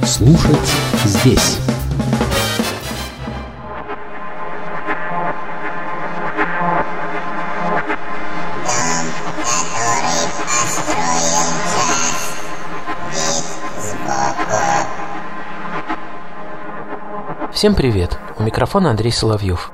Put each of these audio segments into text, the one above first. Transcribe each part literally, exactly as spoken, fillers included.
Слушать здесь. Всем привет! У микрофона Андрей Соловьев.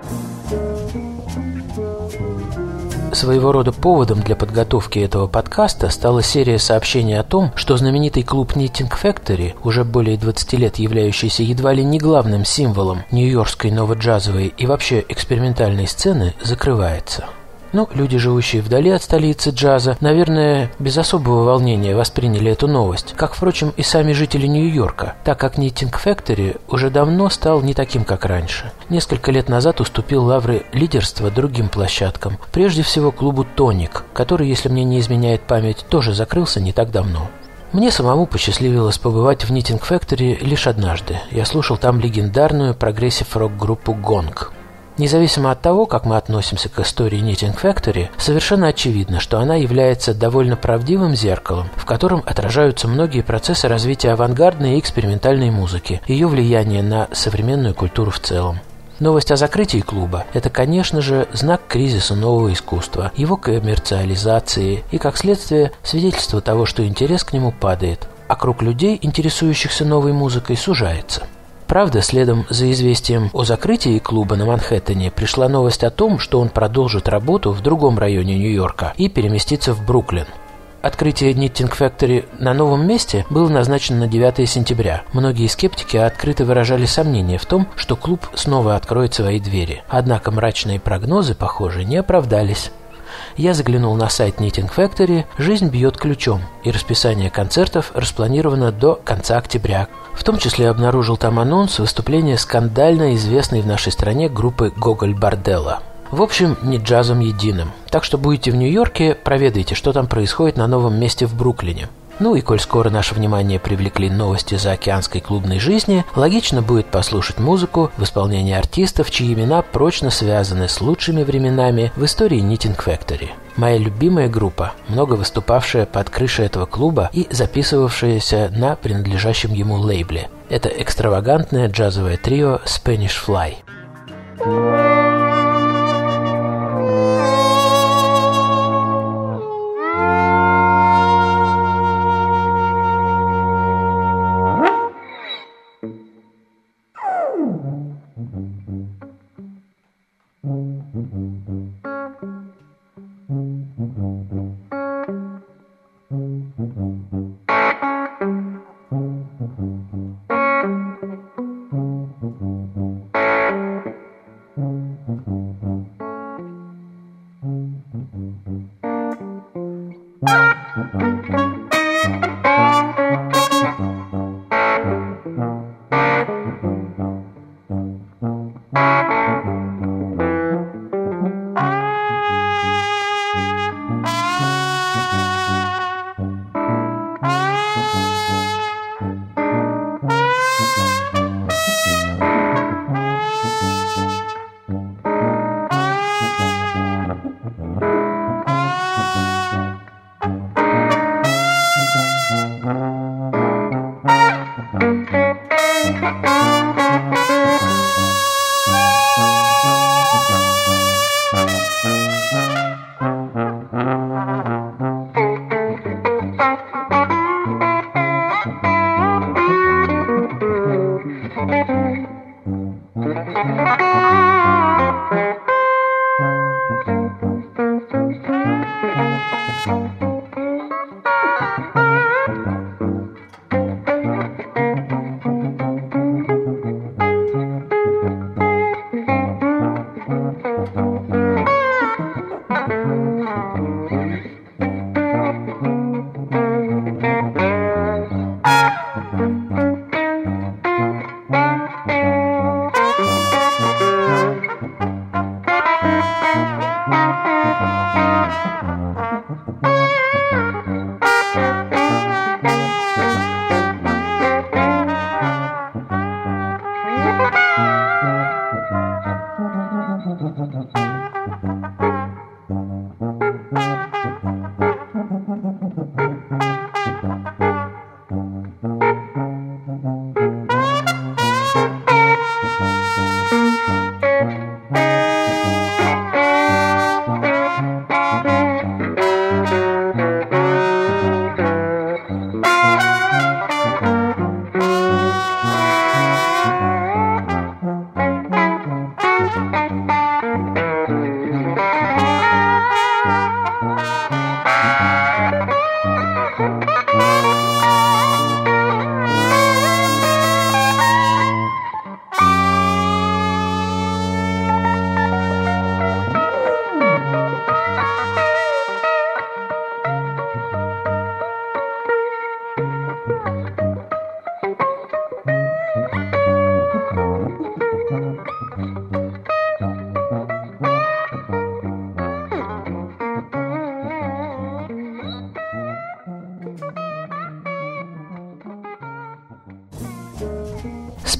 Своего рода поводом для подготовки этого подкаста стала серия сообщений о том, что знаменитый клуб Knitting Factory, уже более двадцати лет являющийся едва ли не главным символом нью-йоркской новоджазовой и вообще экспериментальной сцены, закрывается. Ну, люди, живущие вдали от столицы джаза, наверное, без особого волнения восприняли эту новость, как, впрочем, и сами жители Нью-Йорка, так как Knitting Factory уже давно стал не таким, как раньше. Несколько лет назад уступил лавры лидерства другим площадкам, прежде всего клубу «Тоник», который, если мне не изменяет память, тоже закрылся не так давно. Мне самому посчастливилось побывать в Knitting Factory лишь однажды. Я слушал там легендарную прогрессив-рок-группу «Гонг». Независимо от того, как мы относимся к истории Knitting Factory, совершенно очевидно, что она является довольно правдивым зеркалом, в котором отражаются многие процессы развития авангардной и экспериментальной музыки, ее влияние на современную культуру в целом. Новость о закрытии клуба – это, конечно же, знак кризиса нового искусства, его коммерциализации и, как следствие, свидетельство того, что интерес к нему падает, а круг людей, интересующихся новой музыкой, сужается. Правда, следом за известием о закрытии клуба на Манхэттене пришла новость о том, что он продолжит работу в другом районе Нью-Йорка и переместится в Бруклин. Открытие Knitting Factory на новом месте было назначено на девятое сентября. Многие скептики открыто выражали сомнения в том, что клуб снова откроет свои двери. Однако мрачные прогнозы, похоже, не оправдались. Я заглянул на сайт Knitting Factory, жизнь бьет ключом, и расписание концертов распланировано до конца октября. В том числе обнаружил там анонс выступления скандально известной в нашей стране группы «Гоголь Борделло». В общем, не джазом единым. Так что будете в Нью-Йорке, проведайте, что там происходит на новом месте в Бруклине. Ну и коль скоро наше внимание привлекли новости заокеанской клубной жизни, логично будет послушать музыку в исполнении артистов, чьи имена прочно связаны с лучшими временами в истории Knitting Factory. Моя любимая группа, много выступавшая под крышей этого клуба и записывавшаяся на принадлежащем ему лейбле. Это экстравагантное джазовое трио Spanish Fly.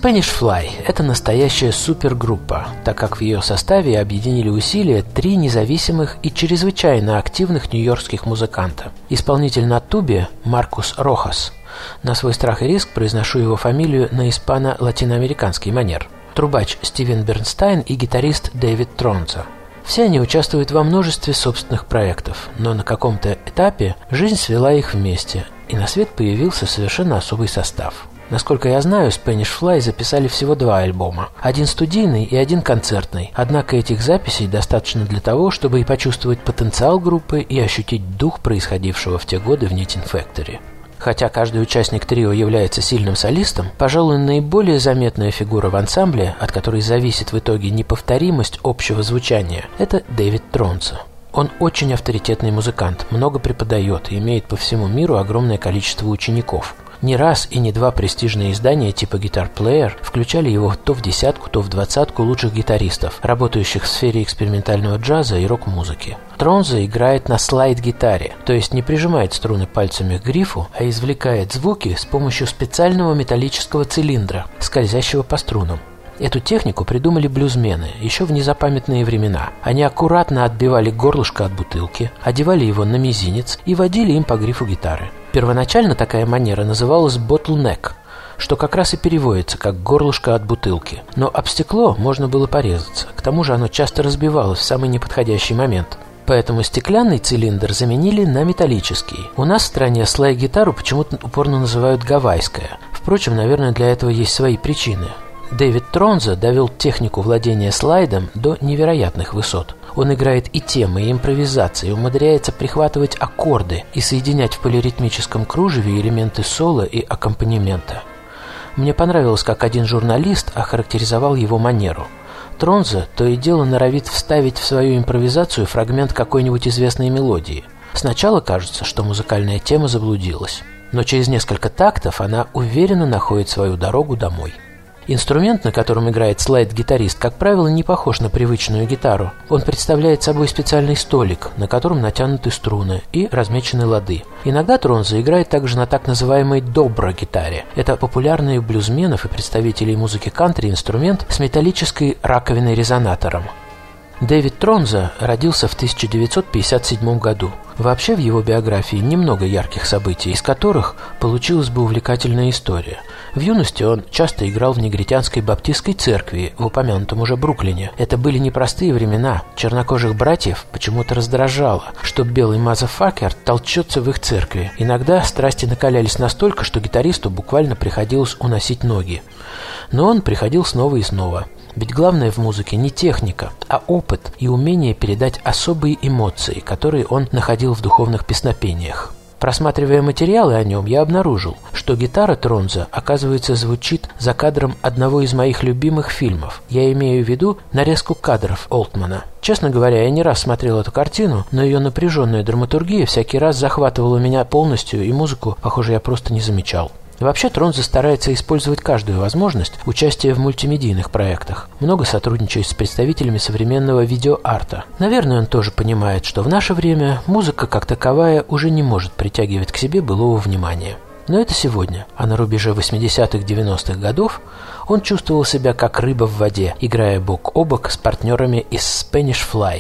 Spanish Fly – это настоящая супергруппа, так как в ее составе объединили усилия три независимых и чрезвычайно активных нью-йоркских музыканта. Исполнитель на тубе Маркус Рохас. На свой страх и риск произношу его фамилию на испано-латиноамериканский манер. Трубач Стивен Бернстайн и гитарист Дэвид Тронза. Все они участвуют во множестве собственных проектов, но на каком-то этапе жизнь свела их вместе, и на свет появился совершенно особый состав. Насколько я знаю, Spanish Fly записали всего два альбома. Один студийный и один концертный. Однако этих записей достаточно для того, чтобы и почувствовать потенциал группы, и ощутить дух происходившего в те годы в Knitting Factory. Хотя каждый участник трио является сильным солистом, пожалуй, наиболее заметная фигура в ансамбле, от которой зависит в итоге неповторимость общего звучания, это Дэвид Тронза. Он очень авторитетный музыкант, много преподает и имеет по всему миру огромное количество учеников. Не раз и не два престижные издания типа Guitar Player включали его то в десятку, то в двадцатку лучших гитаристов, работающих в сфере экспериментального джаза и рок-музыки. Тронза играет на слайд-гитаре, то есть не прижимает струны пальцами к грифу, а извлекает звуки с помощью специального металлического цилиндра, скользящего по струнам. Эту технику придумали блюзмены еще в незапамятные времена. Они аккуратно отбивали горлышко от бутылки, одевали его на мизинец и водили им по грифу гитары. Первоначально такая манера называлась bottleneck, что как раз и переводится как горлышко от бутылки. Но об стекло можно было порезаться, к тому же оно часто разбивалось в самый неподходящий момент. Поэтому стеклянный цилиндр заменили на металлический. У нас в стране слайд-гитару почему-то упорно называют гавайская. Впрочем, наверное, для этого есть свои причины. Дэвид Тронза довел технику владения слайдом до невероятных высот. Он играет и темы, и импровизации, умудряется прихватывать аккорды и соединять в полиритмическом кружеве элементы соло и аккомпанемента. Мне понравилось, как один журналист охарактеризовал его манеру. Тронза то и дело норовит вставить в свою импровизацию фрагмент какой-нибудь известной мелодии. Сначала кажется, что музыкальная тема заблудилась, но через несколько тактов она уверенно находит свою дорогу домой. Инструмент, на котором играет слайд-гитарист, как правило, не похож на привычную гитару. Он представляет собой специальный столик, на котором натянуты струны и размечены лады. Иногда Тронза играет также на так называемой добро-гитаре. Это популярный у блюзменов и представителей музыки кантри инструмент с металлической раковиной-резонатором. Дэвид Тронза родился в тысяча девятьсот пятьдесят седьмом году. Вообще в его биографии немного ярких событий, из которых получилась бы увлекательная история. В юности он часто играл в негритянской баптистской церкви в упомянутом уже Бруклине. Это были непростые времена. Чернокожих братьев почему-то раздражало, что белый мазафакер толчется в их церкви. Иногда страсти накалялись настолько, что гитаристу буквально приходилось уносить ноги. Но он приходил снова и снова. Ведь главное в музыке не техника, а опыт и умение передать особые эмоции, которые он находил в духовных песнопениях. Просматривая материалы о нем, я обнаружил, что гитара Тронза, оказывается, звучит за кадром одного из моих любимых фильмов. Я имею в виду нарезку кадров Олтмана. Честно говоря, я не раз смотрел эту картину, но ее напряженная драматургия всякий раз захватывала меня полностью, и музыку, похоже, я просто не замечал. Вообще, Тронза старается использовать каждую возможность участия в мультимедийных проектах. Много сотрудничает с представителями современного видеоарта. Наверное, он тоже понимает, что в наше время музыка как таковая уже не может притягивать к себе былого внимания. Но это сегодня, а на рубеже восьмидесятых-девяностых годов он чувствовал себя как рыба в воде, играя бок о бок с партнерами из Spanish Fly.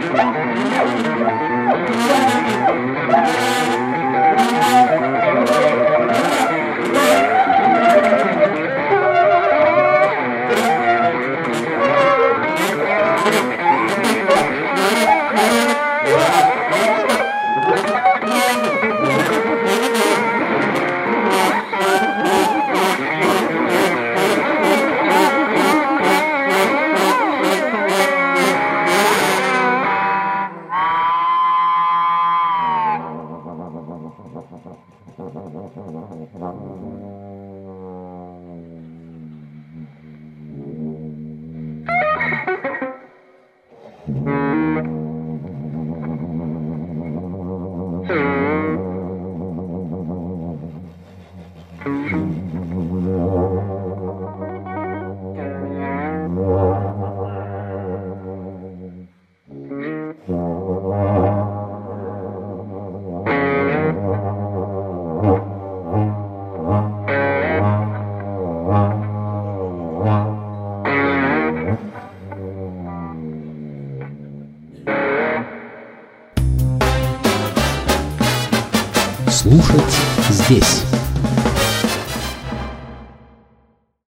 Слушать здесь.